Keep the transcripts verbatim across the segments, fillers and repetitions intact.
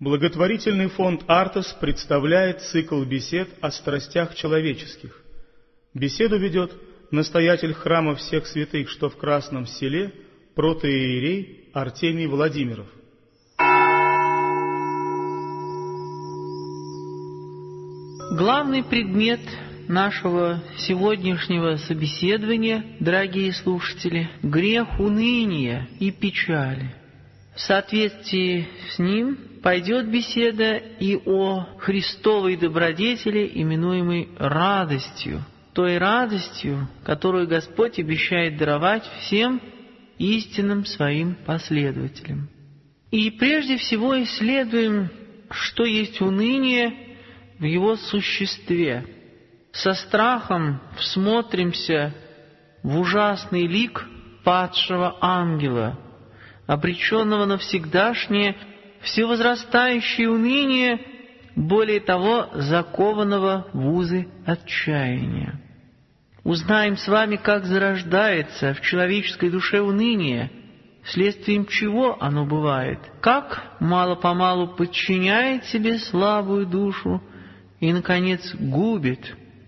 Благотворительный фонд «Артос» представляет цикл бесед о страстях человеческих. Беседу ведет настоятель храма всех святых, что в Красном Селе, протоиерей Артемий Владимиров. Главный предмет нашего сегодняшнего собеседования, дорогие слушатели, грех уныния и печали. В соответствии с ним пойдет беседа и о Христовой добродетели, именуемой радостью, той радостью, которую Господь обещает даровать всем истинным Своим последователям. И прежде всего исследуем, что есть уныние в его существе. Со страхом всмотримся в ужасный лик падшего ангела, обреченного на всегдашнее всевозрастающее уныние, более того, закованного в узы отчаяния. Узнаем с вами, как зарождается в человеческой душе уныние, вследствием чего оно бывает, как мало-помалу подчиняет себе слабую душу и, наконец, губит,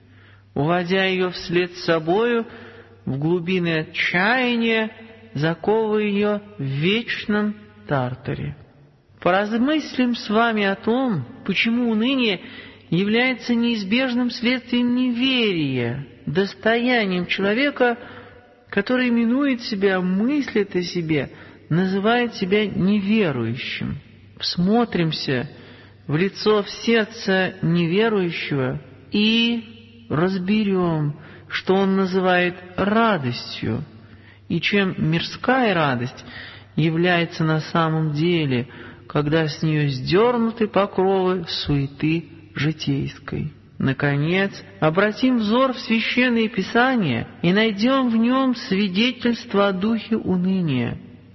уводя ее вслед собою в глубины отчаяния, заковывая ее в вечном тартаре. Поразмыслим с вами о том, почему уныние является неизбежным следствием неверия, достоянием человека, который именует себя, мыслит о себе, называет себя неверующим. Всмотримся в лицо, в сердце неверующего и разберем, что он называет радостью, и чем мирская радость является на самом деле, когда с нее сдернуты покровы суеты житейской. Наконец, обратим взор в Священное Писание и найдем в нем свидетельство о духе уныния,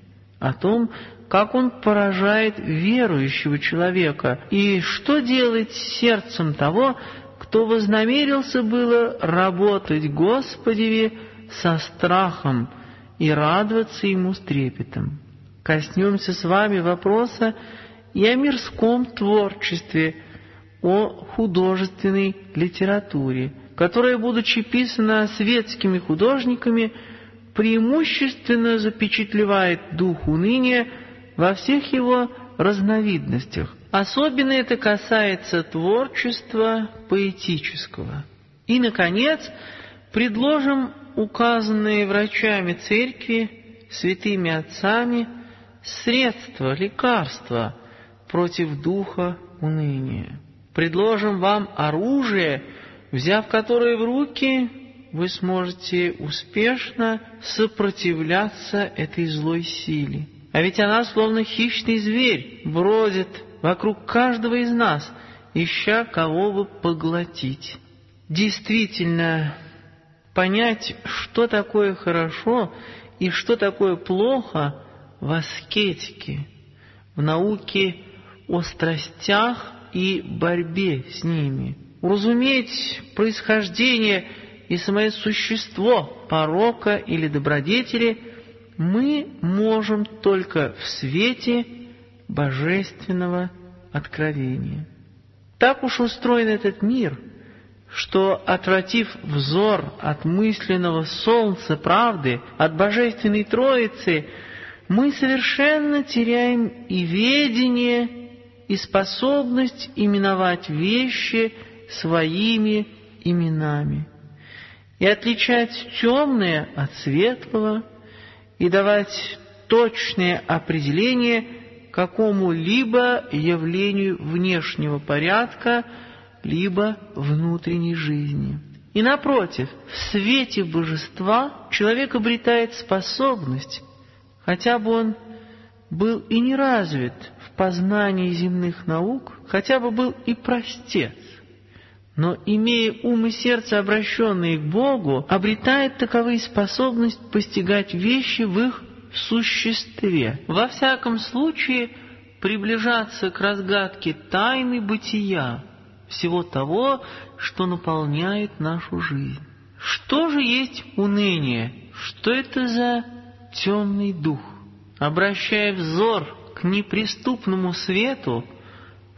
о том, как он поражает верующего человека и что делать с сердцем того, кто вознамерился было работать Господеве со страхом и радоваться Ему с трепетом. Коснемся с вами вопроса и о мирском творчестве, о художественной литературе, которая, будучи писана светскими художниками, преимущественно запечатлевает дух уныния во всех его разновидностях. Особенно это касается творчества поэтического. И, наконец, предложим указанные врачами Церкви, святыми отцами, средства, лекарства против духа уныния. Предложим вам оружие, взяв которое в руки, вы сможете успешно сопротивляться этой злой силе. А ведь она, словно хищный зверь, бродит вокруг каждого из нас, ища кого бы поглотить. Действительно, понять, что такое хорошо и что такое плохо в аскетике, в науке о страстях и борьбе с ними, уразуметь происхождение и самое существо порока или добродетели мы можем только в свете божественного откровения. Так уж устроен этот мир, что, отвратив взор от мысленного солнца правды, от Божественной Троицы, мы совершенно теряем и ведение, и способность именовать вещи своими именами, и отличать темное от светлого, и давать точное определение какому-либо явлению внешнего порядка, либо внутренней жизни. И напротив, в свете божества человек обретает способность, хотя бы он был и не развит в познании земных наук, хотя бы был и простец, но, имея ум и сердце, обращенные к Богу, обретает таковые способность постигать вещи в их существе. Во всяком случае, приближаться к разгадке тайны бытия, всего того, что наполняет нашу жизнь. Что же есть уныние? Что это за темный дух? Обращая взор к неприступному свету,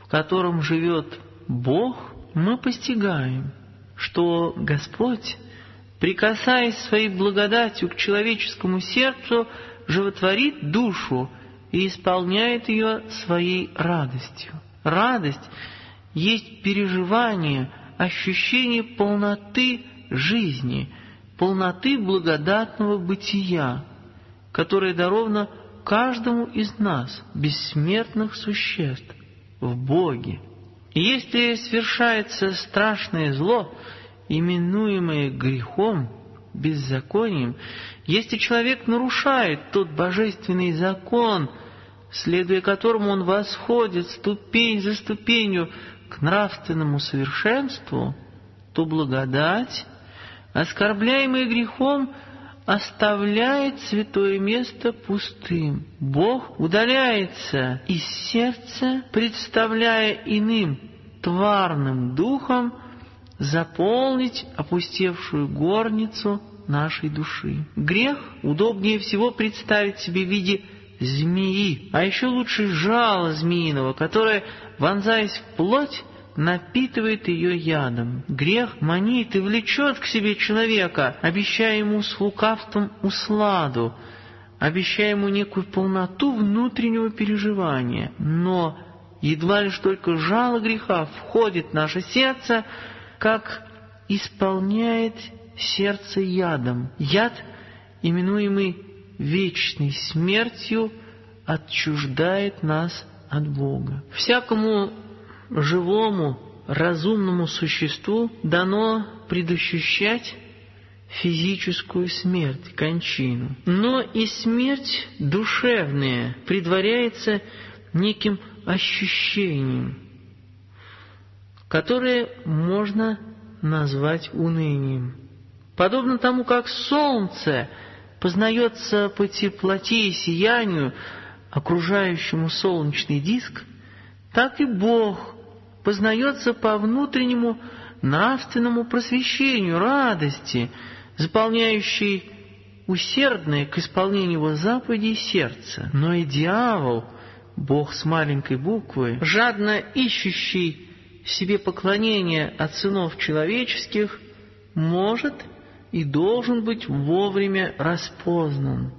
в котором живет Бог, мы постигаем, что Господь, прикасаясь своей благодатью к человеческому сердцу, животворит душу и исполняет ее своей радостью. Радость есть переживание, ощущение полноты жизни, полноты благодатного бытия, которое даровано каждому из нас, бессмертных существ, в Боге. И если свершается страшное зло, именуемое грехом, беззаконием, если человек нарушает тот божественный закон, следуя которому он восходит ступень за ступенью к нравственному совершенству, то благодать, оскорбляемая грехом, оставляет святое место пустым. Бог удаляется из сердца, представляя иным тварным духом заполнить опустевшую горницу нашей души. Грех удобнее всего представить себе в виде змеи, а еще лучше жала змеиного, которое, вонзаясь в плоть, напитывает ее ядом. Грех манит и влечет к себе человека, обещая ему с лукавством усладу, обещая ему некую полноту внутреннего переживания. Но едва лишь только жало греха входит в наше сердце, как исполняет сердце ядом. Яд, именуемый вечной смертью, отчуждает нас от Бога. Всякому живому, разумному существу дано предощущать физическую смерть, кончину. Но и смерть душевная предваряется неким ощущением, которое можно назвать унынием. Подобно тому, как солнце познается по теплоте и сиянию, окружающему солнечный диск, так и Бог познается по внутреннему нравственному просвещению, радости, заполняющей усердное к исполнению его заповедей сердце. Но и дьявол, Бог с маленькой буквы, жадно ищущий себе поклонения от сынов человеческих, может и должен быть вовремя распознан.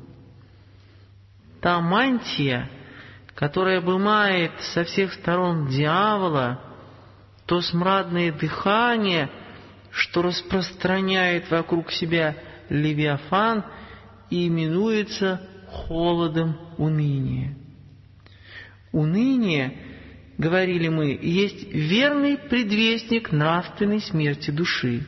Та мантия, которая обымает со всех сторон дьявола, то смрадное дыхание, что распространяет вокруг себя Левиафан, и именуется холодом уныния. Уныние, говорили мы, есть верный предвестник нравственной смерти души.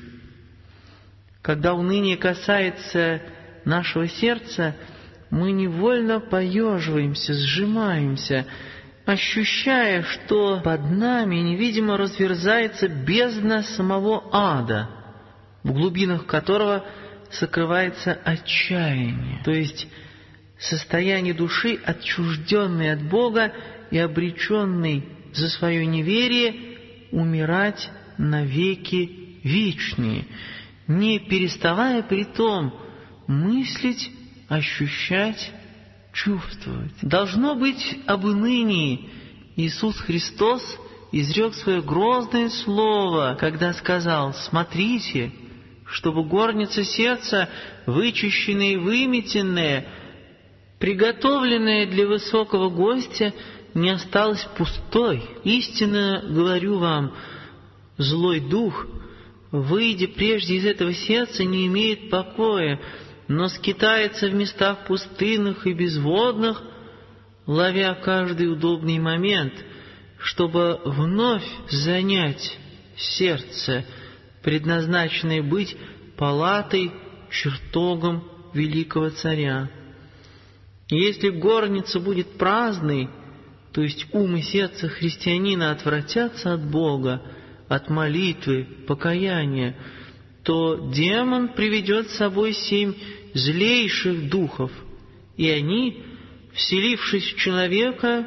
Когда уныние касается нашего сердца, мы невольно поеживаемся, сжимаемся, ощущая, что под нами невидимо разверзается бездна самого ада, в глубинах которого сокрывается отчаяние, то есть состояние души, отчужденной от Бога и обреченной за свое неверие умирать навеки вечные, не переставая при том мыслить, ощущать, чувствовать. Должно быть, об унынии Иисус Христос изрек свое грозное слово, когда сказал: «Смотрите, чтобы горница сердца, вычищенная и выметенная, приготовленная для высокого гостя, не осталась пустой. Истинно говорю вам, злой дух, выйдя прежде из этого сердца, не имеет покоя, но скитается в местах пустынных и безводных, ловя каждый удобный момент, чтобы вновь занять сердце, предназначенное быть палатой, чертогом великого царя. И если горница будет праздной, то есть ум и сердце христианина отвратятся от Бога, от молитвы, покаяния, то демон приведет с собой семь злейших духов, и они, вселившись в человека,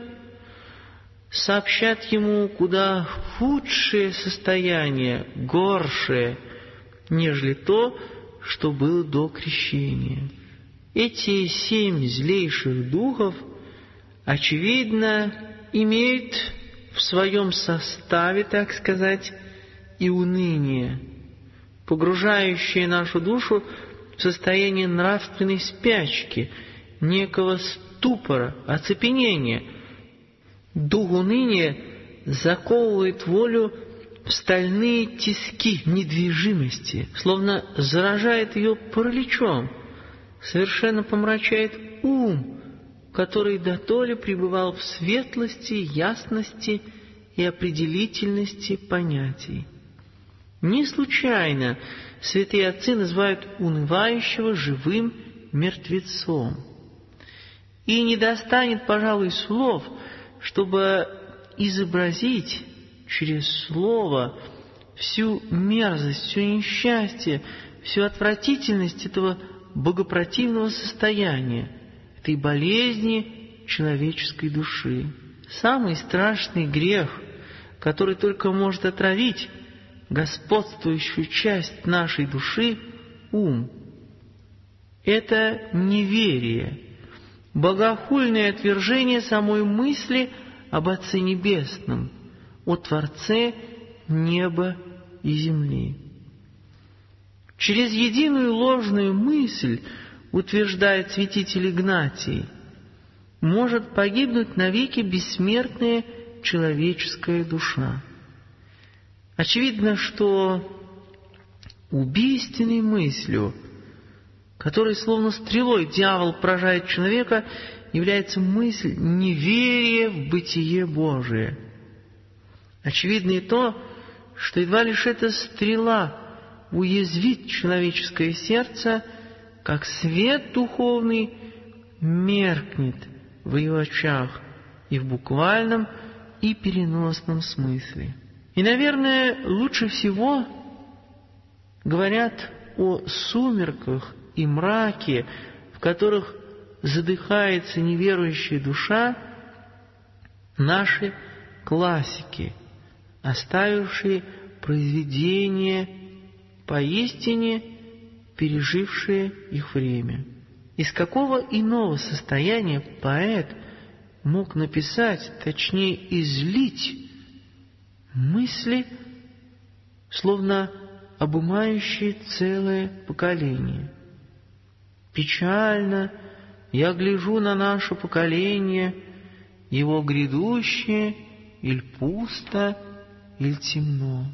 сообщат ему куда худшее состояние, горшее, нежели то, что было до крещения. Эти семь злейших духов, очевидно, имеют в своем составе, так сказать, и уныние, погружающее нашу душу в состояние нравственной спячки, некого ступора, оцепенения. Дух уныния заковывает волю в стальные тиски недвижимости, словно заражает ее параличом, совершенно помрачает ум, который дотоле пребывал в светлости, ясности и определительности понятий. Не случайно святые отцы называют унывающего живым мертвецом. И не достанет, пожалуй, слов, чтобы изобразить через слово всю мерзость, все несчастье, всю отвратительность этого богопротивного состояния, этой болезни человеческой души. Самый страшный грех, который только может отравить господствующую часть нашей души, ум, это неверие, богохульное отвержение самой мысли об Отце Небесном, о Творце неба и земли. Через единую ложную мысль, утверждает святитель Игнатий, может погибнуть навеки бессмертная человеческая душа. Очевидно, что убийственной мыслью, которой словно стрелой дьявол поражает человека, является мысль неверия в бытие Божие. Очевидно и то, что едва лишь эта стрела уязвит человеческое сердце, как свет духовный меркнет в ее очах и в буквальном, и переносном смысле. И, наверное, лучше всего говорят о сумерках и мраке, в которых задыхается неверующая душа, наши классики, оставившие произведения, поистине пережившие их время. Из какого иного состояния поэт мог написать, точнее излить, мысли, словно обымающие целое поколение? Печально я гляжу на наше поколение, его грядущее, иль пусто, иль темно.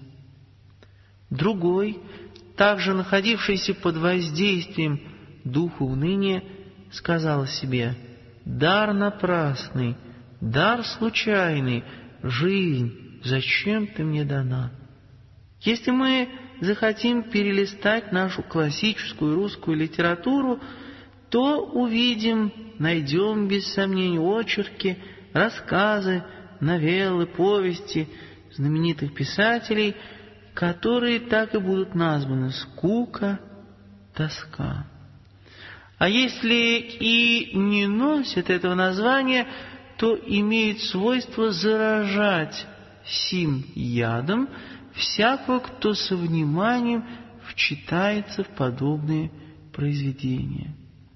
Другой, также находившийся под воздействием духа уныния, сказал себе: «Дар напрасный, дар случайный, жизнь, зачем ты мне дана?» Если мы захотим перелистать нашу классическую русскую литературу, то увидим, найдем без сомнений очерки, рассказы, новеллы, повести знаменитых писателей, которые так и будут названы «Скука», «Тоска». А если и не носят этого названия, то имеют свойство заражать сим ядом всякого, кто со вниманием вчитается в подобные произведения.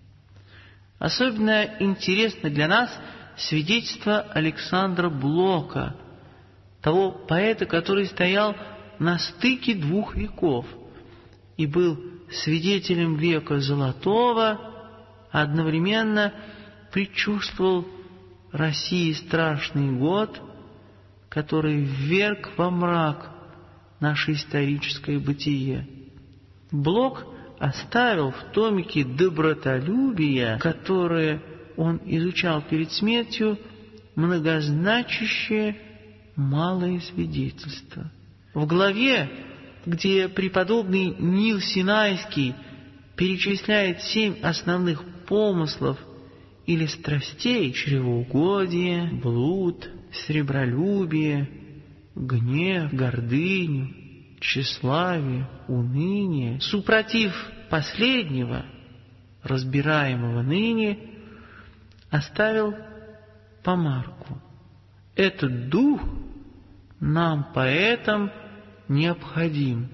Особенно интересно для нас свидетельство Александра Блока, того поэта, который стоял на стыке двух веков и был свидетелем века Золотого, а одновременно предчувствовал России страшный год, который вверг во мрак наше историческое бытие. Блок оставил в томике «Добротолюбие», которое он изучал перед смертью, многозначащее малое свидетельство. В главе, где преподобный Нил Синайский перечисляет семь основных помыслов или страстей: чревоугодие, блуд, сребролюбие, гнев, гордыню, тщеславие, уныние, супротив последнего, разбираемого ныне, оставил помарку: этот дух нам, поэтам, необходим.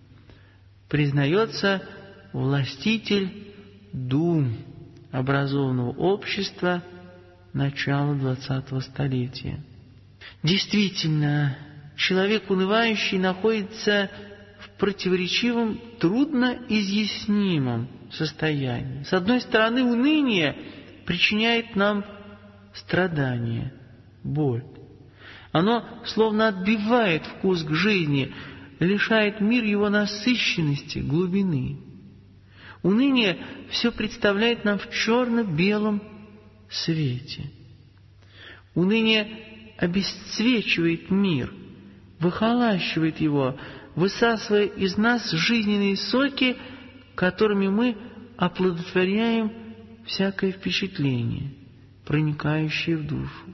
Признается властитель дум образованного общества начала двадцатого столетия. Действительно, человек унывающий находится в противоречивом, трудно изъяснимом состоянии. С одной стороны, уныние причиняет нам страдания, боль. Оно словно отбивает вкус к жизни, лишает мир его насыщенности, глубины. Уныние все представляет нам в черно-белом свете. Уныние обесцвечивает мир, выхолащивает его, высасывая из нас жизненные соки, которыми мы оплодотворяем всякое впечатление, проникающее в душу.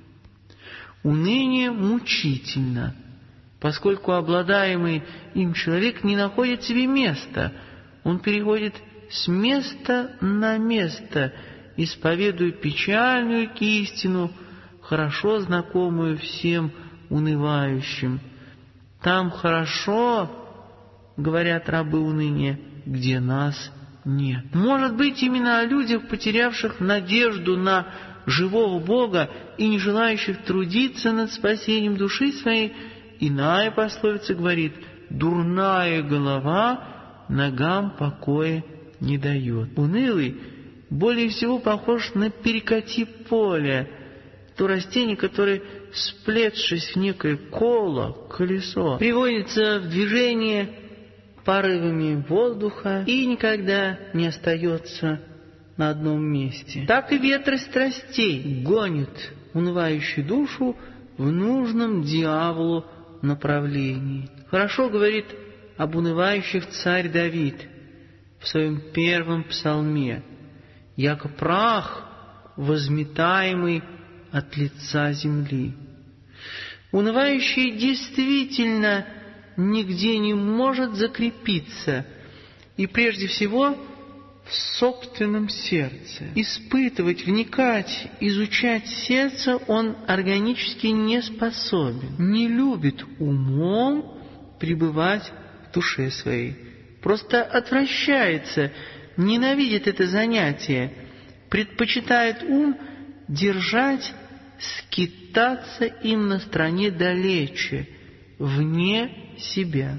Уныние мучительно, поскольку обладаемый им человек не находит себе места. Он переходит с места на место, исповедуя печальную истину, хорошо знакомую всем унывающим. Там хорошо, говорят рабы уныния, где нас нет. Может быть, именно о людях, потерявших надежду на живого Бога и не желающих трудиться над спасением души своей, иная пословица говорит: «Дурная голова ногам покоя не дает». Унылый более всего похож на перекати поле, то растение, которое, сплетшись в некое коло, колесо, приводится в движение порывами воздуха и никогда не остается на одном месте. Так и ветры страстей гонят унывающую душу в нужном дьяволу направлении. Хорошо говорит об унывающих царь Давид в своем первом псалме: «Яко прах, возметаемый от лица земли». Унывающий действительно нигде не может закрепиться, и прежде всего в собственном сердце. Испытывать, вникать, изучать сердце он органически не способен, не любит умом пребывать в душе своей, просто отвращается, ненавидит это занятие, предпочитает ум держать, скитаться им на стороне далече, вне себя.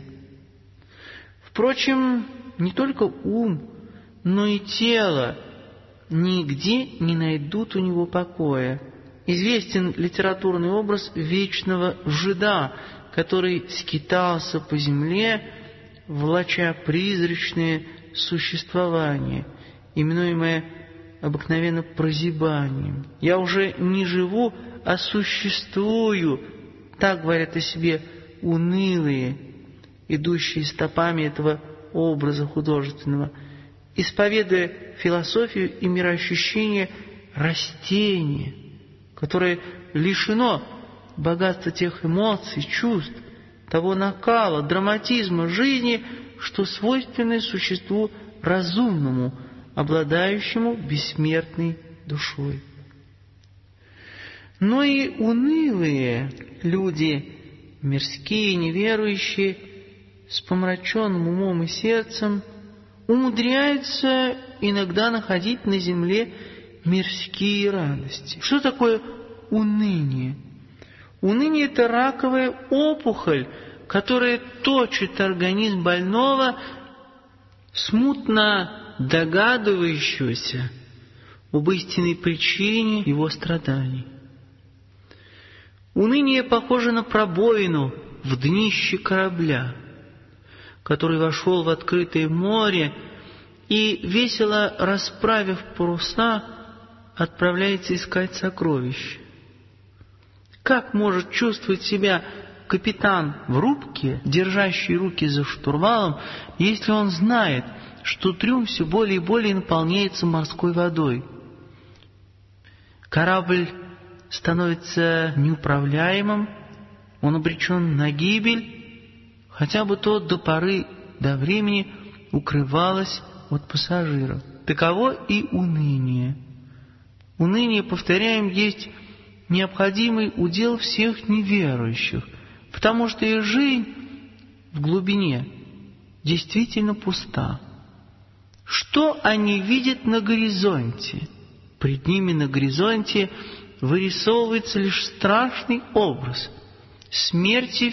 Впрочем, не только ум, но и тело нигде не найдут у него покоя. Известен литературный образ вечного жида, который скитался по земле, влача призрачное существование, именуемое обыкновенно прозябанием. «Я уже не живу, а существую», так говорят о себе унылые, идущие стопами этого образа художественного, исповедуя философию и мироощущение растения, которое лишено богатства тех эмоций, чувств, того накала, драматизма жизни, что свойственны существу разумному, обладающему бессмертной душой. Но и унылые люди, мирские, неверующие, с помраченным умом и сердцем, умудряются иногда находить на земле мирские радости. Что такое уныние? Уныние – это раковая опухоль, которая точит организм больного, смутно догадывающегося об истинной причине его страданий. Уныние похоже на пробоину в днище корабля, который вошел в открытое море и, весело расправив паруса, отправляется искать сокровища. Как может чувствовать себя капитан в рубке, держащий руки за штурвалом, если он знает, что трюм все более и более наполняется морской водой? Корабль становится неуправляемым, он обречен на гибель, хотя бы то до поры до времени укрывалось от пассажиров. Таково и уныние. Уныние, повторяем, есть необходимый удел всех неверующих, потому что их жизнь в глубине действительно пуста. Что они видят на горизонте? Пред ними на горизонте вырисовывается лишь страшный образ смерти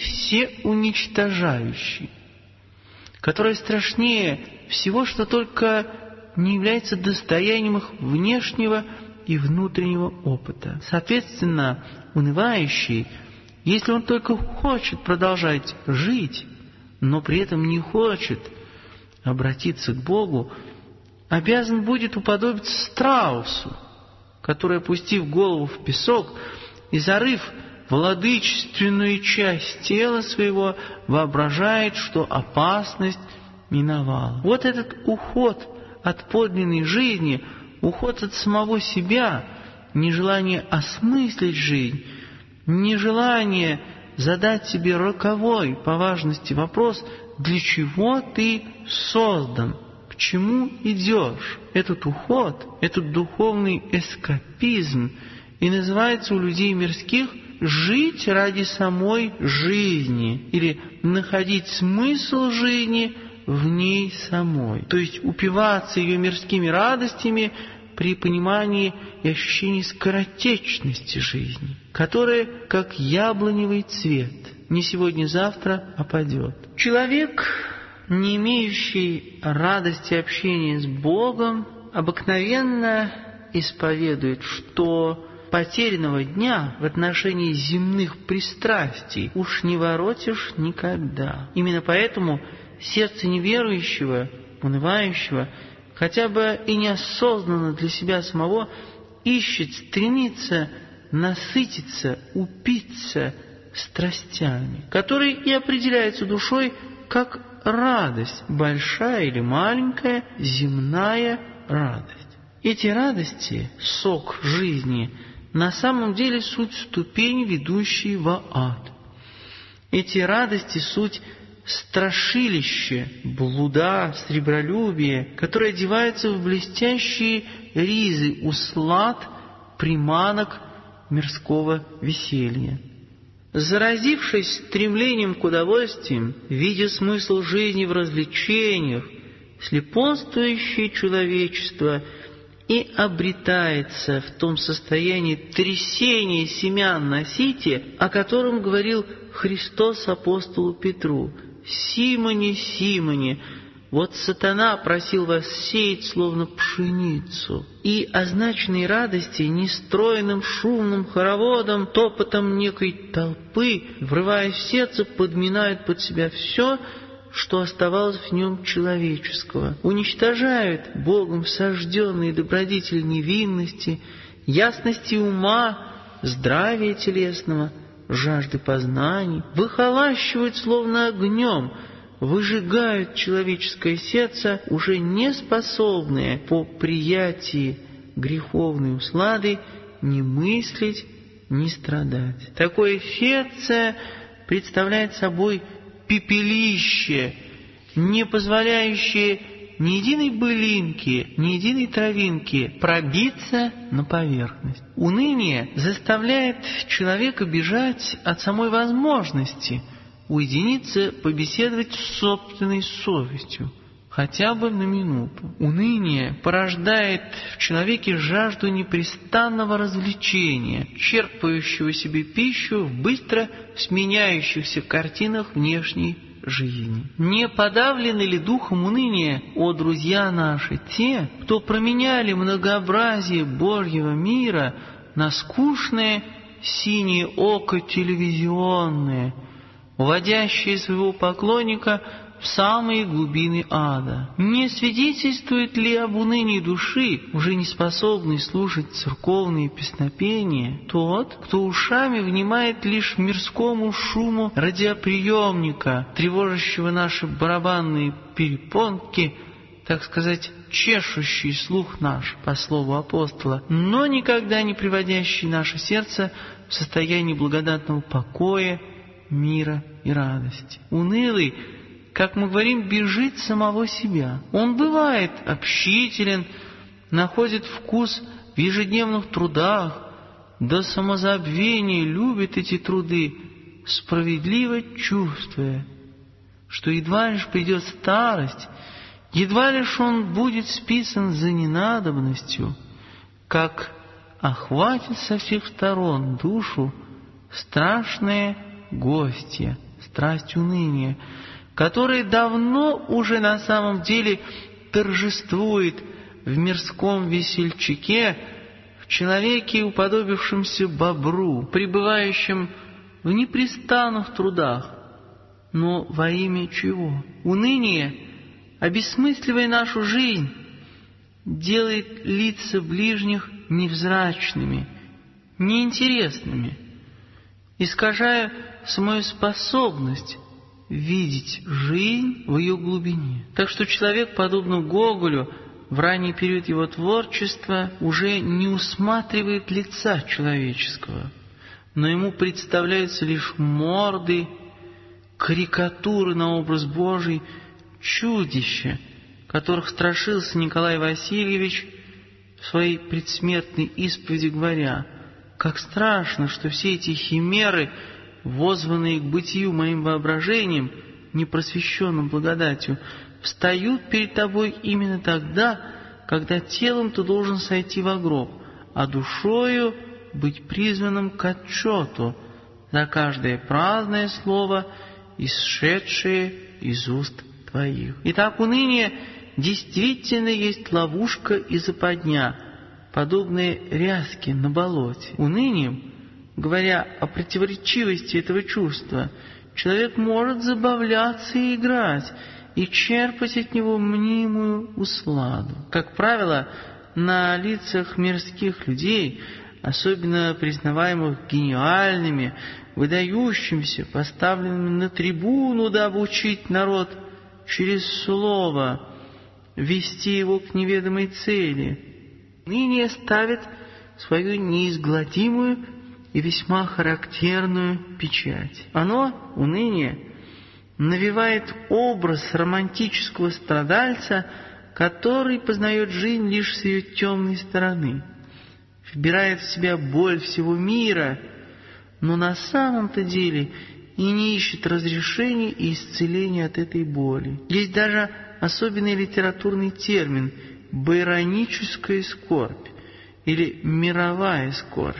всеуничтожающей, которая страшнее всего, что только не является достоянием их внешнего и внутреннего опыта. Соответственно, унывающий, если он только хочет продолжать жить, но при этом не хочет обратиться к Богу, обязан будет уподобиться страусу, который, опустив голову в песок и зарыв владычественную часть тела своего, воображает, что опасность миновала. Вот этот уход от подлинной жизни, уход от самого себя, нежелание осмыслить жизнь, нежелание задать себе роковой по важности вопрос, для чего ты создан, к чему идешь. Этот уход, этот духовный эскапизм и называется у людей мирских «жить ради самой жизни» или «находить смысл жизни в ней самой», то есть упиваться ее мирскими радостями при понимании и ощущении скоротечности жизни, которая, как яблоневый цвет, не сегодня-завтра опадет. Человек, не имеющий радости общения с Богом, обыкновенно исповедует, что потерянного дня в отношении земных пристрастий уж не воротишь никогда. Именно поэтому сердце неверующего, унывающего, хотя бы и неосознанно для себя самого, ищет, стремится насытиться, упиться страстями, которые и определяются душой как радость, большая или маленькая, земная радость. Эти радости, сок жизни, на самом деле суть ступени, ведущие в ад. Эти радости суть страшилище, блуда, сребролюбие, которое одевается в блестящие ризы услад, приманок мирского веселья. Заразившись стремлением к удовольствиям, видя смысл жизни в развлечениях, слепонствующее человечество и обретается в том состоянии трясения семян на сите, о котором говорил Христос апостолу Петру: «Симоне, Симоне, вот сатана просил вас сеять, словно пшеницу». И означенные радости нестроенным шумным хороводом, топотом некой толпы, врываясь в сердце, подминают под себя все, что оставалось в нем человеческого, уничтожают Богом сожженные добродетели невинности, ясности ума, здравия телесного, жажды познаний, выхолащивают словно огнем, выжигают человеческое сердце, уже не способное по приятии греховной услады ни мыслить, ни страдать. Такое сердце представляет собой пепелище, не позволяющее ни единой былинке, ни единой травинке пробиться на поверхность. Уныние заставляет человека бежать от самой возможности уединиться, побеседовать с собственной совестью, хотя бы на минуту. Уныние порождает в человеке жажду непрестанного развлечения, черпающего себе пищу в быстро сменяющихся картинах внешней жизни. Не подавлены ли духом уныния, о друзья наши, те, кто променяли многообразие Божьего мира на скучное синее око телевизионное, уводящее своего поклонника в самые глубины ада? Не свидетельствует ли об унынии души, уже не способной слушать церковные песнопения, тот, кто ушами внимает лишь мирскому шуму радиоприемника, тревожащего наши барабанные перепонки, так сказать, чешущий слух наш, по слову апостола, но никогда не приводящий наше сердце в состояние благодатного покоя, мира и радости? Унылый, как мы говорим, бежит самого себя. Он бывает общителен, находит вкус в ежедневных трудах, до самозабвения любит эти труды, справедливо чувствуя, что едва лишь придет старость, едва лишь он будет списан за ненадобностью, как охватит со всех сторон душу страшное гостья, страсть уныния, которая давно уже на самом деле торжествует в мирском весельчаке, в человеке, уподобившемся бобру, пребывающем в непрестанных трудах. Но во имя чего? Уныние, обесмысливая нашу жизнь, делает лица ближних невзрачными, неинтересными, искажая самую способность видеть жизнь в ее глубине. Так что человек, подобно Гоголю, в ранний период его творчества уже не усматривает лица человеческого, но ему представляются лишь морды, карикатуры на образ Божий, чудища, которых страшился Николай Васильевич в своей предсмертной исповеди, говоря: «Как страшно, что все эти химеры, воззванные к бытию моим воображением, непросвещенным благодатью, встают перед тобой именно тогда, когда телом ты должен сойти во гроб, а душою быть призванным к отчету за каждое праздное слово, исшедшее из уст твоих». Итак, уныние действительно есть ловушка и западня, подобные ряске на болоте. Унынием, говоря о противоречивости этого чувства, человек может забавляться и играть, и черпать от него мнимую усладу. Как правило, на лицах мирских людей, особенно признаваемых гениальными, выдающимися, поставленными на трибуну, дабы учить народ через слово вести его к неведомой цели, ныне ставит свою неизгладимую и весьма характерную печать. Оно, уныние, навевает образ романтического страдальца, который познает жизнь лишь с ее темной стороны, вбирает в себя боль всего мира, но на самом-то деле и не ищет разрешения и исцеления от этой боли. Есть даже особенный литературный термин «байроническая скорбь» или «мировая скорбь»,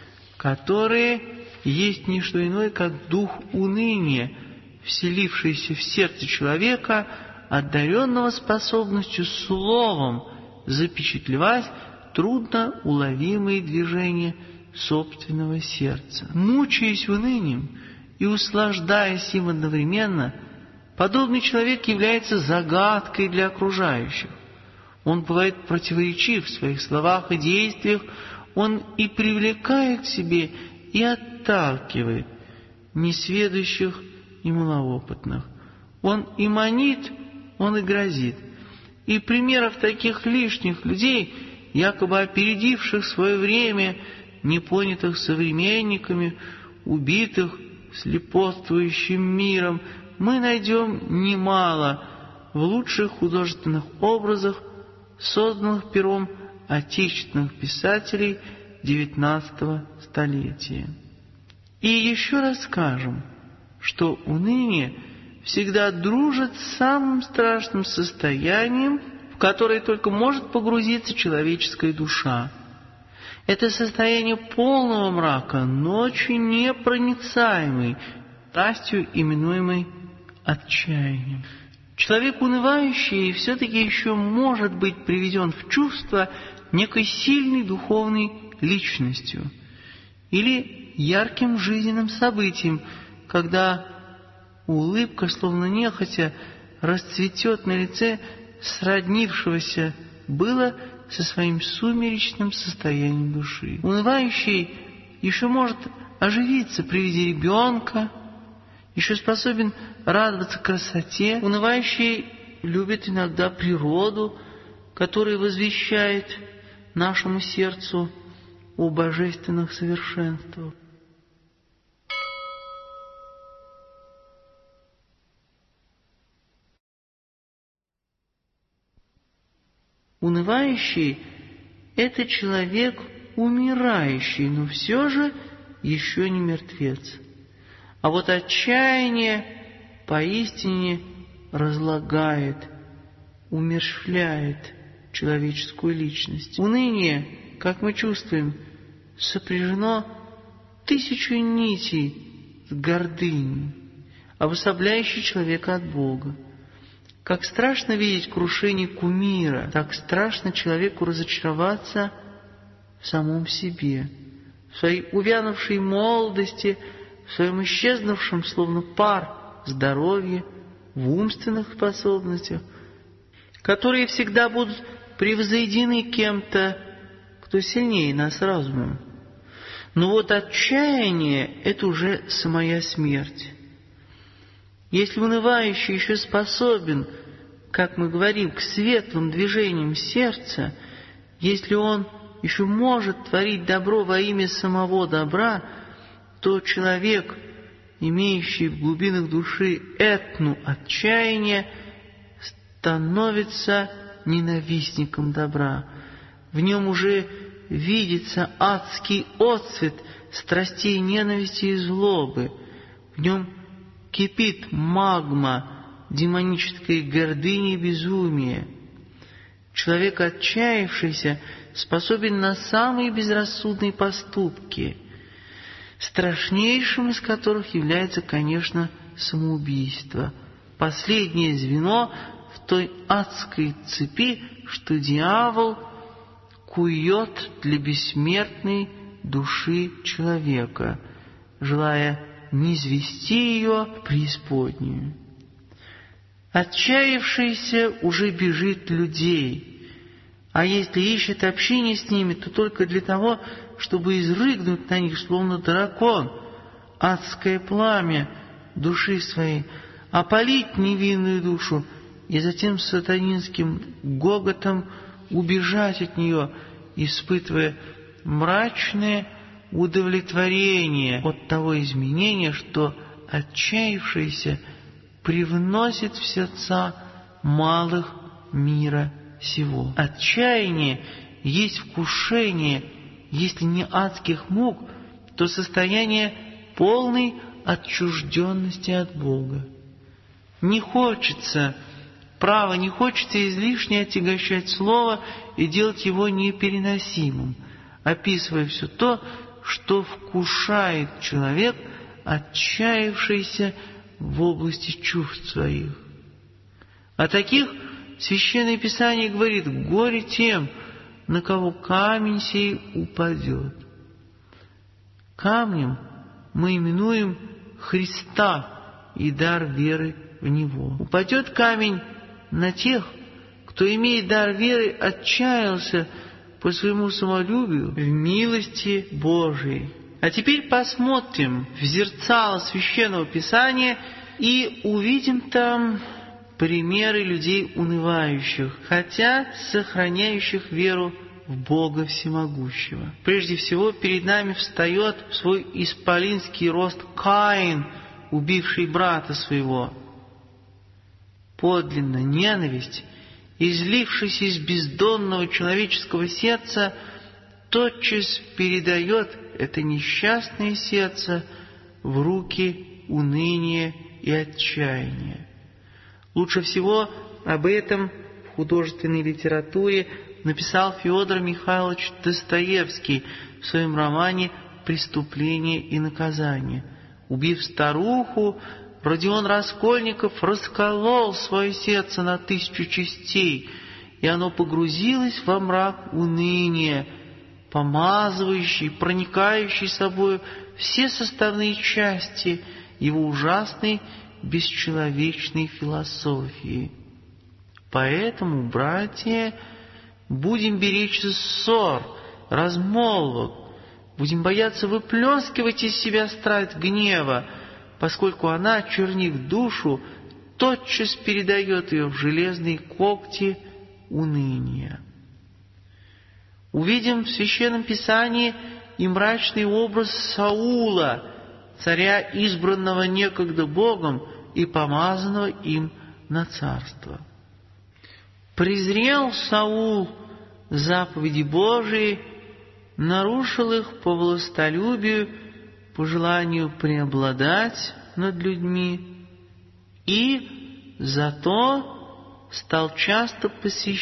которые есть не что иное, как дух уныния, вселившийся в сердце человека, одаренного способностью словом запечатлевать трудно уловимые движения собственного сердца. Мучаясь унынием и услаждаясь им одновременно, подобный человек является загадкой для окружающих. Он бывает противоречив в своих словах и действиях, он и привлекает к себе, и отталкивает несведущих и малоопытных. Он и манит, он и грозит. И примеров таких лишних людей, якобы опередивших свое время, непонятых современниками, убитых слепотствующим миром, мы найдем немало в лучших художественных образах, созданных пером отечественных писателей девятнадцатого столетия. И еще раз скажем, что уныние всегда дружит с самым страшным состоянием, в которое только может погрузиться человеческая душа. Это состояние полного мрака, ночи непроницаемой, страстью, именуемой отчаянием. Человек унывающий все-таки еще может быть приведен в чувство некой сильной духовной личностью или ярким жизненным событием, когда улыбка, словно нехотя, расцветет на лице сроднившегося было со своим сумеречным состоянием души. Унывающий еще может оживиться при виде ребенка, еще способен радоваться красоте. Унывающий любит иногда природу, которая возвещает нашему сердцу о божественных совершенствах. Унывающий – это человек умирающий, но все же еще не мертвец. А вот отчаяние поистине разлагает, умерщвляет человеческую личность. Уныние, как мы чувствуем, сопряжено тысячей нитей с гордыней, обособляющей человека от Бога. Как страшно видеть крушение кумира, так страшно человеку разочароваться в самом себе, в своей увянувшей молодости, в своем исчезнувшем, словно пар, здоровье, в умственных способностях, которые всегда будут превзойдены кем-то, кто сильнее нас разумом. Но вот отчаяние — это уже самая смерть. Если унывающий еще способен, как мы говорим, к светлым движениям сердца, если он еще может творить добро во имя самого добра, то человек, имеющий в глубинах души этну отчаяние, становится ненавистником добра. В нем уже видится адский отцвет страстей ненависти и злобы. В нем кипит магма демонической гордыни и безумия. Человек, отчаявшийся, способен на самые безрассудные поступки, страшнейшим из которых является, конечно, самоубийство, последнее звено в той адской цепи, что дьявол кует для бессмертной души человека, желая низвести ее в преисподнюю. Отчаявшийся уже бежит людей, а если ищет общение с ними, то только для того, чтобы изрыгнуть на них, словно дракон, адское пламя души своей, опалить невинную душу и затем с сатанинским гоготом убежать от нее, испытывая мрачное удовлетворение от того изменения, что отчаявшийся привносит в сердца малых мира сего. Отчаяние есть вкушение, если не адских мук, то состояние полной отчужденности от Бога. Не хочется, право, не хочется излишне отягощать слово и делать его непереносимым, описывая все то, что вкушает человек, отчаявшийся в области чувств своих. О таких Священное Писание говорит: горе тем, на кого камень сей упадет. Камнем мы именуем Христа и дар веры в Него. Упадет камень на тех, кто, имея дар веры, отчаялся по своему самолюбию в милости Божией. А теперь посмотрим в зерцало Священного Писания и увидим там примеры людей унывающих, хотя сохраняющих веру в Бога Всемогущего. Прежде всего, перед нами встает в свой исполинский рост Каин, убивший брата своего. Подлинно ненависть, излившаяся из бездонного человеческого сердца, тотчас передает это несчастное сердце в руки уныния и отчаяния. Лучше всего об этом в художественной литературе написал Федор Михайлович Достоевский в своем романе «Преступление и наказание». Убив старуху, Родион Раскольников расколол свое сердце на тысячу частей, и оно погрузилось во мрак уныния, помазывающий, проникающий собою все составные части его ужасной бесчеловечной философии. Поэтому, братья, будем беречься ссор, размолвок, будем бояться выплескивать из себя страсть гнева, поскольку она, чернив душу, тотчас передает ее в железные когти уныния. Увидим в Священном Писании и мрачный образ Саула, царя, избранного некогда Богом и помазанного им на царство. Презрел Саул заповеди Божии, нарушил их по властолюбию, по желанию преобладать над людьми, и зато стал часто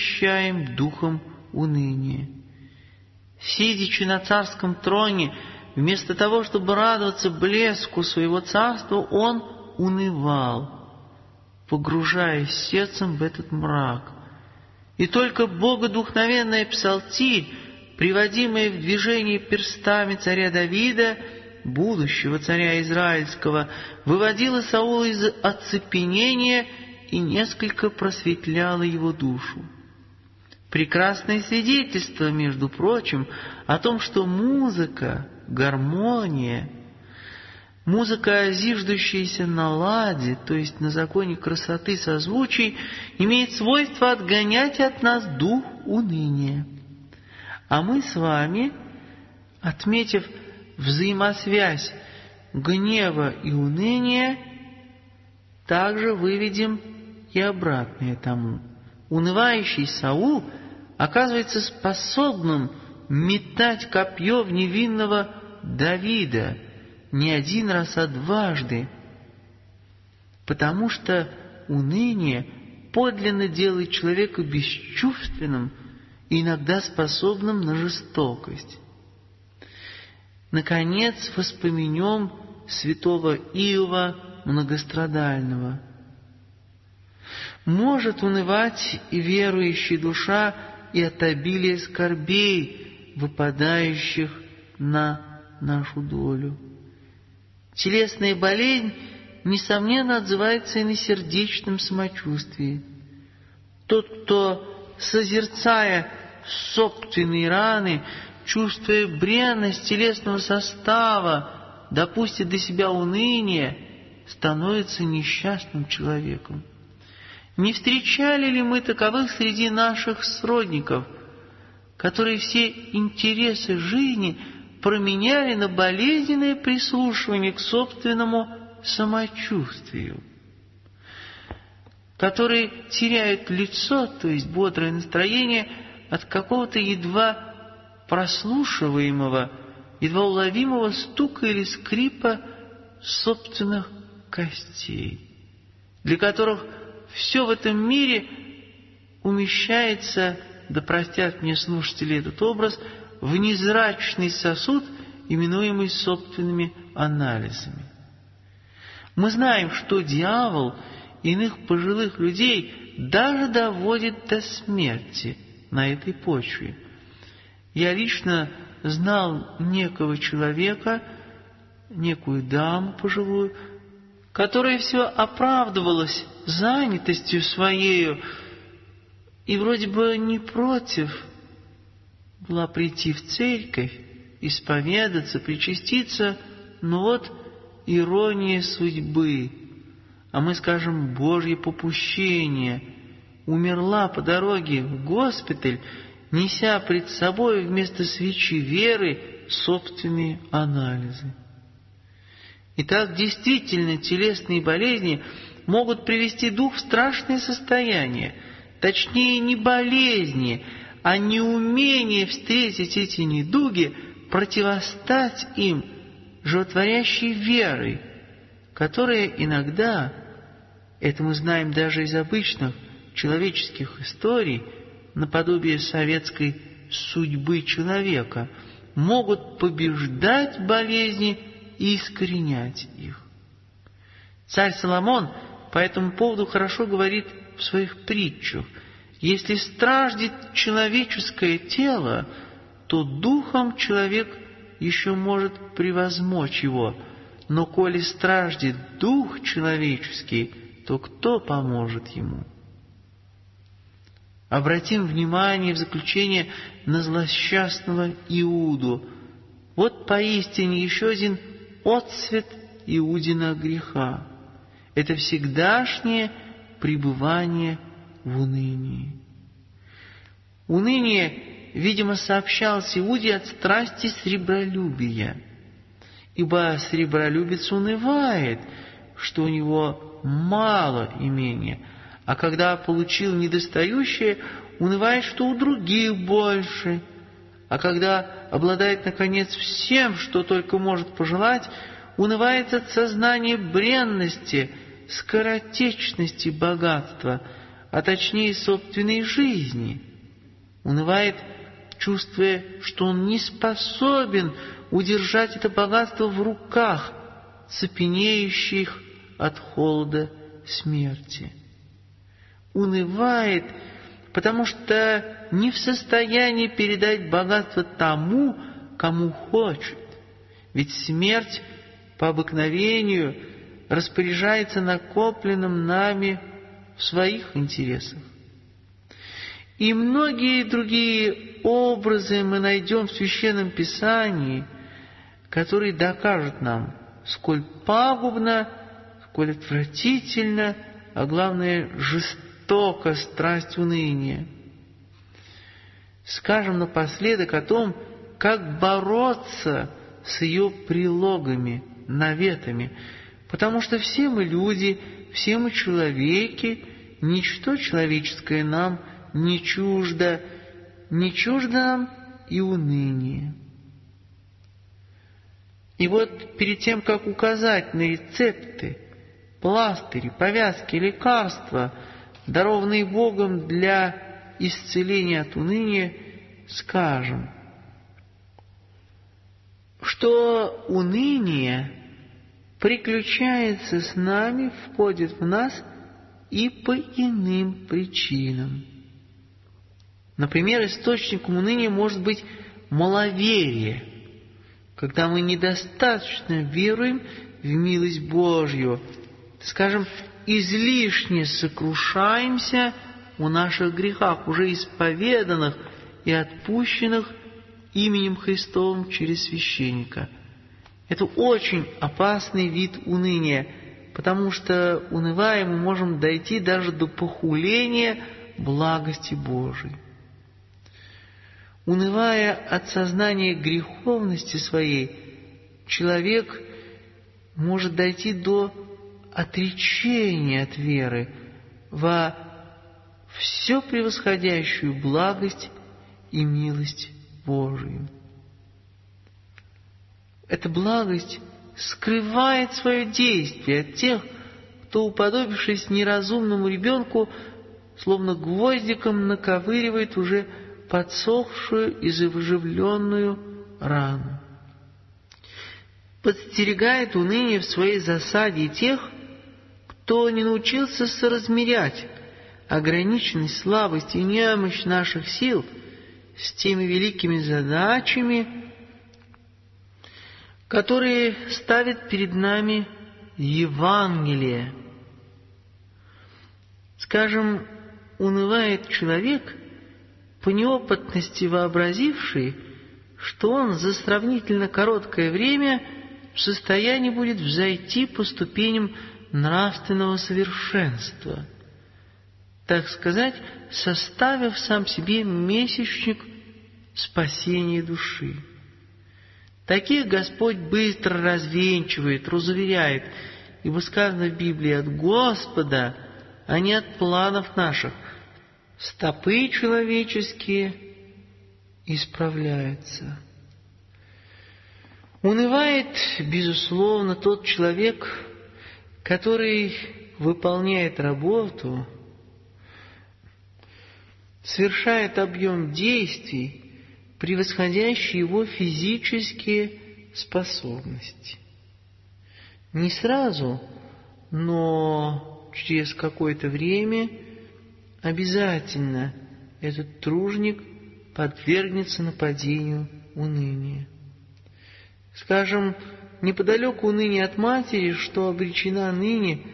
посещаем духом уныния. Сидячи на царском троне, вместо того, чтобы радоваться блеску своего царства, он унывал, погружаясь сердцем в этот мрак. И только богодухновенная псалтирь, приводимая в движение перстами царя Давида, будущего царя Израильского, выводила Саула из оцепенения и несколько просветляла его душу. Прекрасное свидетельство, между прочим, о том, что музыка, гармония, музыка, зиждущаяся на ладе, то есть на законе красоты созвучий, имеет свойство отгонять от нас дух уныния. А мы с вами, отметив взаимосвязь гнева и уныния, также выведем и обратное тому. Унывающий Саул оказывается способным метать копье в невинного Давида не один раз, а дважды, потому что уныние подлинно делает человека бесчувственным и иногда способным на жестокость. Наконец, воспомянем святого Иова Многострадального. Может унывать и верующая душа и от обилия скорбей, выпадающих на нашу долю. Телесная болезнь, несомненно, отзывается и на сердечном самочувствии. Тот, кто, созерцая собственные раны, чувствуя бренность телесного состава, допустит до себя уныние, становится несчастным человеком. Не встречали ли мы таковых среди наших сродников, которые все интересы жизни променяли на болезненное прислушивание к собственному самочувствию, которые теряют лицо, то есть бодрое настроение, от какого-то едва прослушиваемого, едва уловимого стука или скрипа собственных костей, для которых все в этом мире умещается, да простят мне слушатели этот образ, в незрачный сосуд, именуемый собственными анализами. Мы знаем, что дьявол иных пожилых людей даже доводит до смерти на этой почве. Я лично знал некого человека, некую даму пожилую, которая все оправдывалась занятостью своею и вроде бы не против была прийти в церковь, исповедаться, причаститься, но вот ирония судьбы, а мы скажем Божье попущение, умерла по дороге в госпиталь, неся пред собой вместо свечи веры собственные анализы. Итак, действительно, телесные болезни могут привести дух в страшное состояние. Точнее, не болезни, а неумение встретить эти недуги, противостать им животворящей верой, которая иногда, это мы знаем даже из обычных человеческих историй, наподобие советской судьбы человека, могут побеждать болезни и искоренять их. Царь Соломон по этому поводу хорошо говорит в своих притчах: если страждет человеческое тело, то духом человек еще может превозмочь его, но коли страждет дух человеческий, то кто поможет ему? Обратим внимание в заключение на злосчастного Иуду. Вот поистине еще один отцвет Иудина греха. Это всегдашнее пребывание в унынии. Уныние, видимо, сообщалось Иуде от страсти сребролюбия, ибо сребролюбец унывает, что у него мало имения, а когда получил недостающее, унывает, что у других больше, а когда обладает, наконец, всем, что только может пожелать, унывает от сознания бренности, скоротечности богатства, а точнее собственной жизни. Унывает, чувствуя, что он не способен удержать это богатство в руках, цепенеющих от холода смерти. Унывает, потому что не в состоянии передать богатство тому, кому хочет. Ведь смерть по обыкновению распоряжается накопленным нами в своих интересах. И многие другие образы мы найдем в Священном Писании, которые докажут нам, сколь пагубно, сколь отвратительно, а главное, жестока страсть уныния. Скажем напоследок о том, как бороться с ее прилогами, наветами, потому что все мы люди, все мы человеки, ничто человеческое нам не чуждо, не чуждо нам и уныние. И вот перед тем, как указать на рецепты, пластыри, повязки, лекарства, дарованные Богом для исцеления от уныния, скажем, что уныние приключается с нами, входит в нас и по иным причинам. Например, источником уныния может быть маловерие, когда мы недостаточно веруем в милость Божью, скажем, излишне сокрушаемся о наших грехах, уже исповеданных и отпущенных именем Христовым через священника. Это очень опасный вид уныния, потому что, унывая, мы можем дойти даже до похуления благости Божией. Унывая от сознания греховности своей, человек может дойти до отречения от веры во все превосходящую благость и милость Божию. Эта благость скрывает свое действие от тех, кто, уподобившись неразумному ребенку, словно гвоздиком наковыривает уже подсохшую и заживленную рану. Подстерегает уныние в своей засаде тех, кто не научился соразмерять ограниченность, слабость и немощь наших сил с теми великими задачами, которые ставит перед нами Евангелие. Скажем, унывает человек, по неопытности вообразивший, что он за сравнительно короткое время в состоянии будет взойти по ступеням нравственного совершенства, так сказать, составив сам себе месячник спасения души. Таких Господь быстро развенчивает, разуверяет, ибо сказано в Библии: от Господа, а не от планов наших, стопы человеческие исправляются. Унывает, безусловно, тот человек, который выполняет работу, совершает объем действий, превосходящий его физические способности. Не сразу, но через какое-то время обязательно этот труженик подвергнется нападению уныния. Скажем, неподалеку уныние от матери, что обречена ныне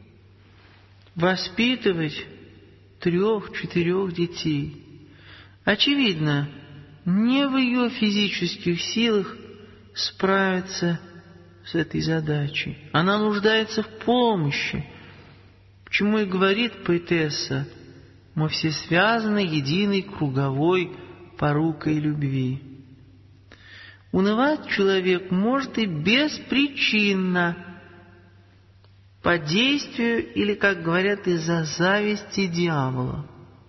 воспитывать трех-четырех детей. Очевидно, не в ее физических силах справиться с этой задачей. Она нуждается в помощи. Почему и говорит поэтесса: мы все связаны единой круговой порукой любви. Унывать человек может и беспричинно, по действию или, как говорят, из-за зависти дьявола.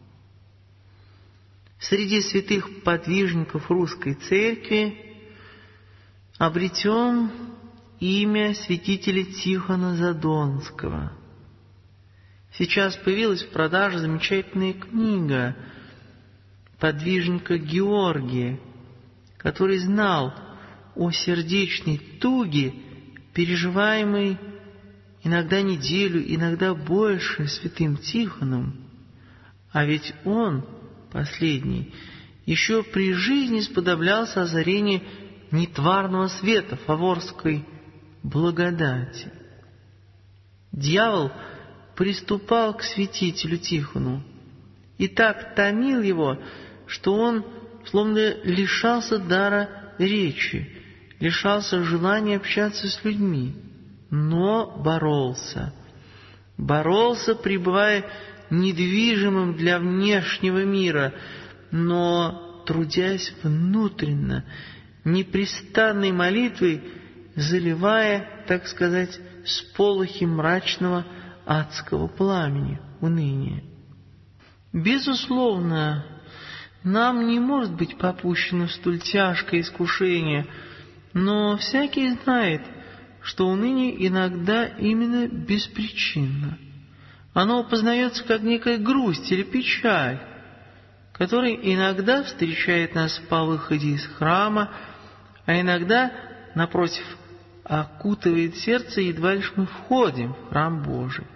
Среди святых подвижников русской церкви обретем имя святителя Тихона Задонского. Сейчас появилась в продаже замечательная книга подвижника Георгия, который знал о сердечной туге, переживаемой иногда неделю, иногда больше святым Тихоном. А ведь он, последний, еще при жизни сподоблялся озарению нетварного света фаворской благодати. Дьявол приступал к святителю Тихону и так томил его, что он словно лишался дара речи, лишался желания общаться с людьми, но боролся. Боролся, пребывая недвижимым для внешнего мира, но трудясь внутренно, непрестанной молитвой, заливая, так сказать, сполохи мрачного адского пламени, уныния. Безусловно, нам не может быть попущено в столь тяжкое искушение, но всякий знает, что уныние иногда именно беспричинно. Оно познается как некая грусть или печаль, которая иногда встречает нас по выходе из храма, а иногда, напротив, окутывает сердце, едва лишь мы входим в храм Божий.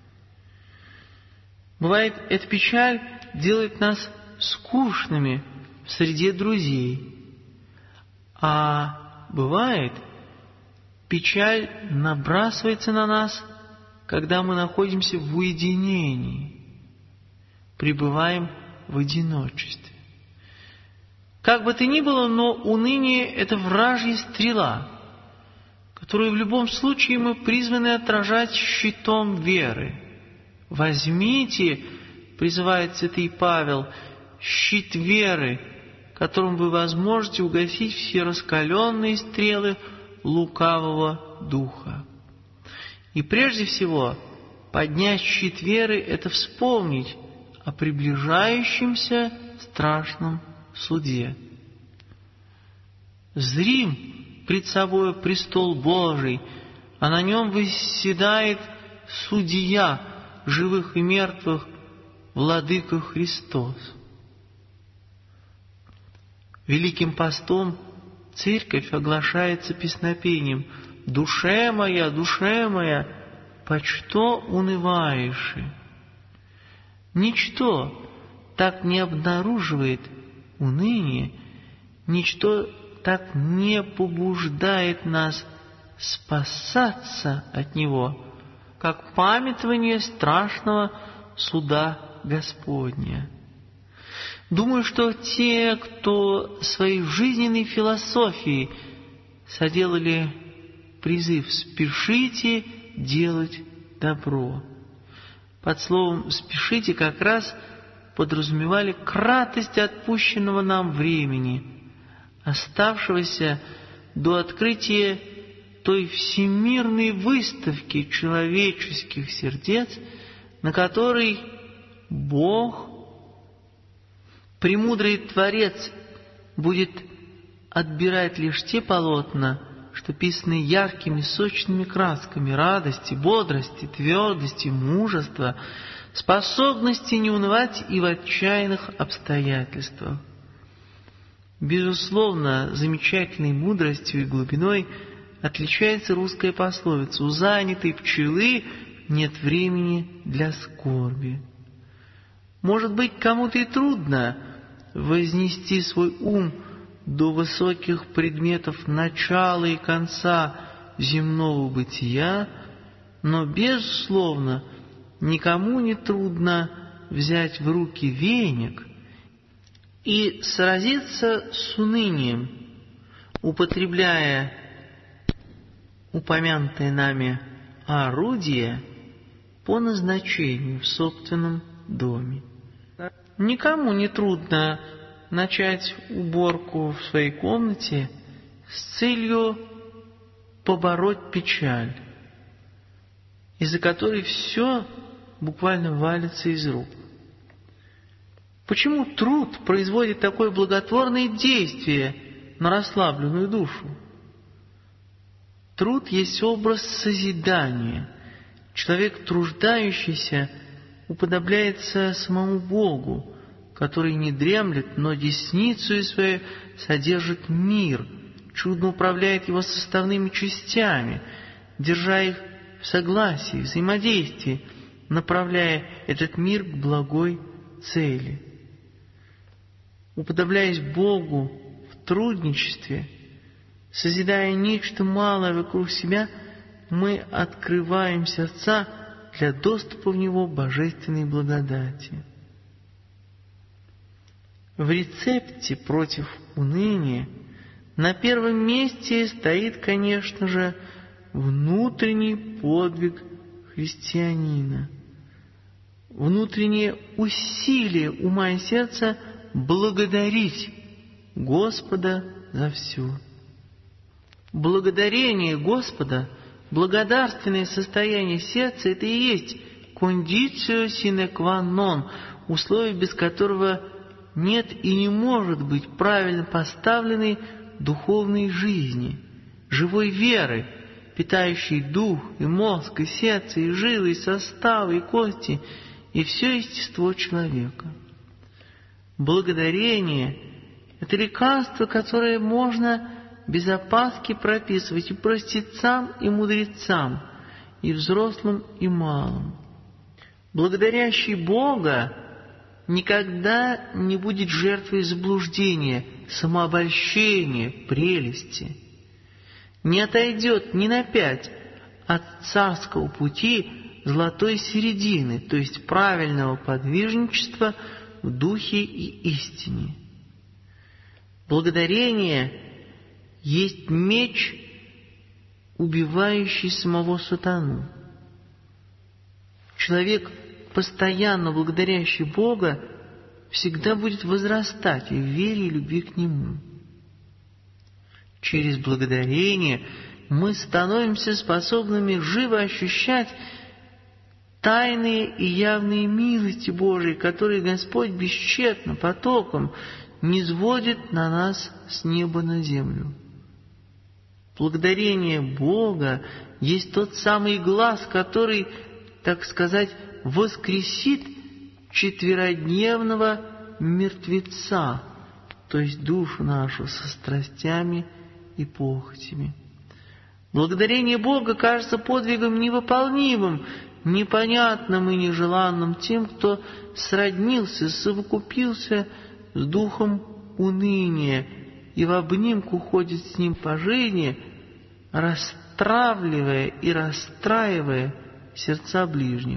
Бывает, эта печаль делает нас скучными в среде друзей, а бывает, печаль набрасывается на нас, когда мы находимся в уединении, пребываем в одиночестве. Как бы то ни было, но уныние — это вражья стрела, которую в любом случае мы призваны отражать щитом веры. «Возьмите, — призывает святый Павел, — щит веры, которым вы возможете угасить все раскаленные стрелы лукавого духа». И прежде всего, поднять щит веры — это вспомнить о приближающемся страшном суде. Зрим пред собою престол Божий, а на нем восседает судья живых и мертвых, Владыка Христос. Великим постом Церковь оглашается песнопением: «Душе моя, душе моя, почто унываешь?» Ничто так не обнаруживает уныние, ничто так не побуждает нас спасаться от него, как памятование страшного суда Господня. Думаю, что те, кто своей жизненной философией соделали призыв «спешите делать добро», под словом «спешите» как раз подразумевали кратость отпущенного нам времени, оставшегося до открытия той всемирной выставки человеческих сердец, на которой Бог, премудрый Творец, будет отбирать лишь те полотна, что писаны яркими, сочными красками радости, бодрости, твердости, мужества, способности не унывать и в отчаянных обстоятельствах. Безусловно, замечательной мудростью и глубиной отличается русская пословица: «У занятой пчелы нет времени для скорби». Может быть, кому-то и трудно вознести свой ум до высоких предметов начала и конца земного бытия, но, безусловно, никому не трудно взять в руки веник и сразиться с унынием, употребляя упомянутое нами орудие по назначению в собственном доме. Никому не трудно начать уборку в своей комнате с целью побороть печаль, из-за которой все буквально валится из рук. Почему труд производит такое благотворное действие на расслабленную душу? Труд есть образ созидания. Человек, труждающийся, уподобляется самому Богу, который не дремлет, но десницей своей содержит мир, чудно управляет его составными частями, держа их в согласии, взаимодействии, направляя этот мир к благой цели. Уподобляясь Богу в трудничестве, созидая нечто малое вокруг себя, мы открываем сердца для доступа в Него божественной благодати. В рецепте против уныния на первом месте стоит, конечно же, внутренний подвиг христианина, внутреннее усилие ума и сердца благодарить Господа за все. Благодарение Господа, благодарственное состояние сердца — это и есть кондицио sine qua non, условие, без которого нет и не может быть правильно поставленной духовной жизни, живой веры, питающей дух и мозг, и сердце, и жилы, и составы, и кости, и все естество человека. Благодарение — это лекарство, которое можно без опаски прописывать и простецам, и мудрецам, и взрослым, и малым. Благодарящий Бога никогда не будет жертвой заблуждения, самообольщения, прелести. Не отойдет ни на пять от царского пути золотой середины, то есть правильного подвижничества в духе и истине. Благодарение есть меч, убивающий самого сатану. Человек, постоянно благодарящий Бога, всегда будет возрастать в вере и любви к Нему. Через благодарение мы становимся способными живо ощущать тайные и явные милости Божии, которые Господь бесчетно, потоком низводит на нас с неба на землю. Благодарение Бога есть тот самый глаз, который, так сказать, воскресит четверодневного мертвеца, то есть душу нашу со страстями и похотями. Благодарение Бога кажется подвигом невыполнимым, непонятным и нежеланным тем, кто сроднился, совокупился с духом уныния и в обнимку ходит с ним по жизни, растравливая и расстраивая сердца ближних.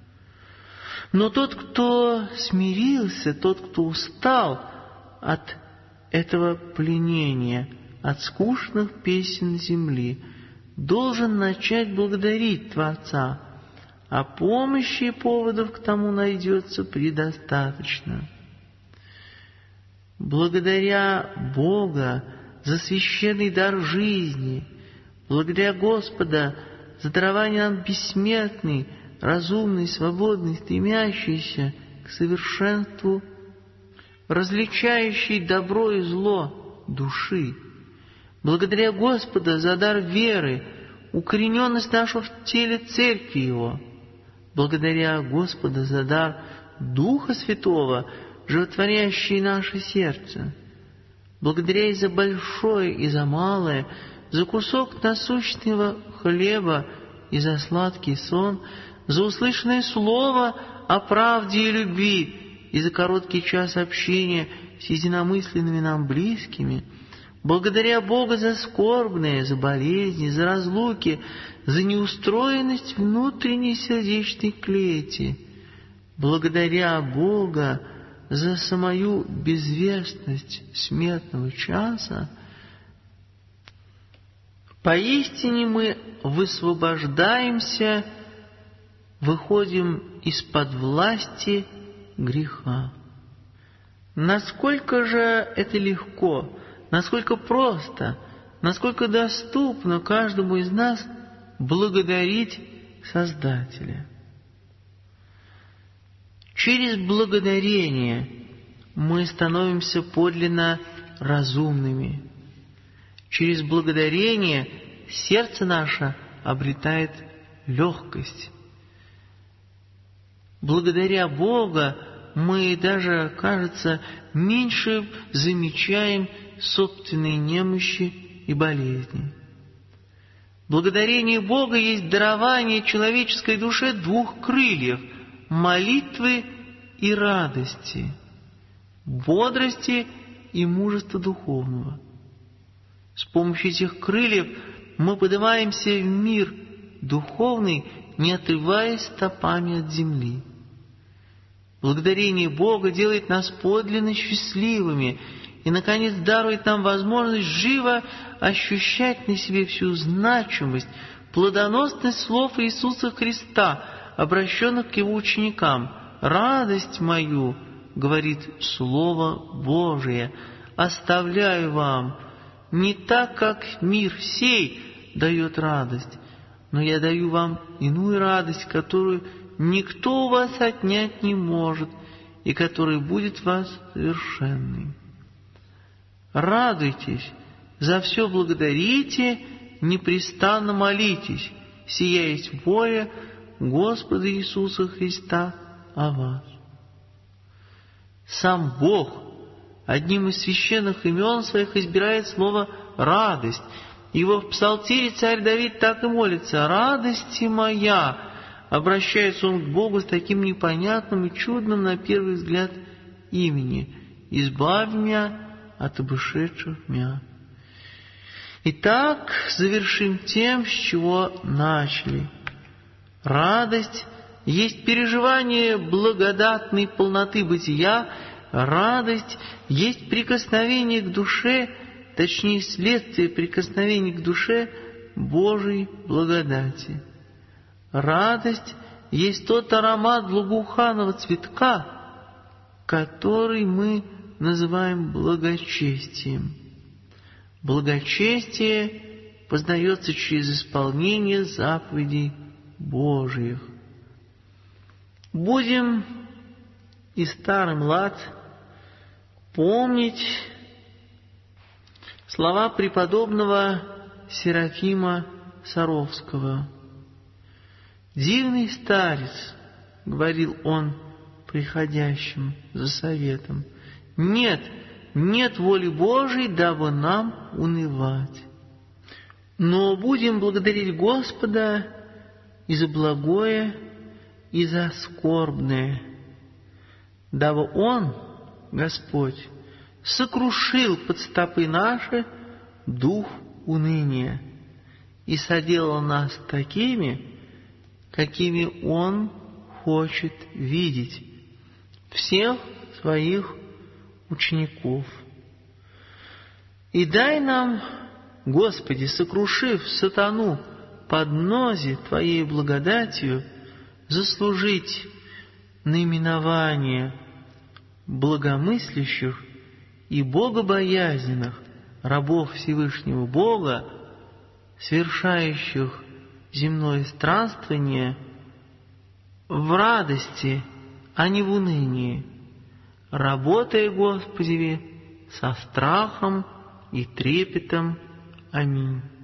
Но тот, кто смирился, тот, кто устал от этого пленения, от скучных песен земли, должен начать благодарить Творца, а помощи и поводов к тому найдется предостаточно. Благодаря Бога за священный дар жизни, благодаря Господа за дарование нам бессмертной, разумной, свободной, стремящейся к совершенству, различающей добро и зло души. Благодаря Господа за дар веры, укорененность нашу в теле Церкви Его. Благодаря Господа за дар Духа Святого, животворящий наше сердце. Благодаря и за большое, и за малое, за кусок насущного хлеба, и за сладкий сон, за услышанное слово о правде и любви, и за короткий час общения с единомысленными нам близкими. Благодаря Бога за скорбные, за болезни, за разлуки, за неустроенность внутренней сердечной клети. Благодаря Бога за самую безвестность смертного часа, поистине мы высвобождаемся, выходим из-под власти греха. Насколько же это легко, насколько просто, насколько доступно каждому из нас благодарить Создателя. Через благодарение мы становимся подлинно разумными. Через благодарение сердце наше обретает легкость. Благодаря Бога мы даже, кажется, меньше замечаем собственные немощи и болезни. Благодарение Бога есть дарование человеческой душе двух крыльев – молитвы и радости, бодрости и мужества духовного. С помощью этих крыльев мы поднимаемся в мир духовный, не отрываясь стопами от земли. Благодарение Бога делает нас подлинно счастливыми и, наконец, дарует нам возможность живо ощущать на себе всю значимость, плодоносность слов Иисуса Христа, обращенных к Его ученикам. «Радость мою, — говорит Слово Божие, — оставляю вам, не так, как мир сей дает радость, но я даю вам иную радость, которую никто у вас отнять не может, и которая будет вас совершенной. Радуйтесь, за все благодарите, непрестанно молитесь, сия есть воля Господа Иисуса Христа о вас». Сам Бог одним из священных имен своих избирает слово «радость». Его в Псалтире царь Давид так и молится: «Радости моя». Обращается он к Богу с таким непонятным и чудным на первый взгляд имени: «Избавь меня от обошедших меня». Итак, завершим тем, с чего начали. Радость есть переживание благодатной полноты бытия, радость есть прикосновение к душе, точнее, следствие прикосновения к душе Божией благодати. Радость есть тот аромат благоуханного цветка, который мы называем благочестием. Благочестие познается через исполнение заповедей Божьих. Будем и старый млад помнить слова преподобного Серафима Саровского. «Дивный старец, — говорил он приходящим за советом, — нет, нет воли Божией, дабы нам унывать. Но будем благодарить Господа и за благое, и за скорбное, дабы Он, Господь, сокрушил под стопы наши дух уныния и соделал нас такими, какими Он хочет видеть всех своих учеников. И дай нам, Господи, сокрушив сатану под нозе Твоей благодатью, заслужить наименование благомыслящих и богобоязненных рабов Всевышнего Бога, совершающих земное странствование в радости, а не в унынии, работая, Господи, со страхом и трепетом. Аминь.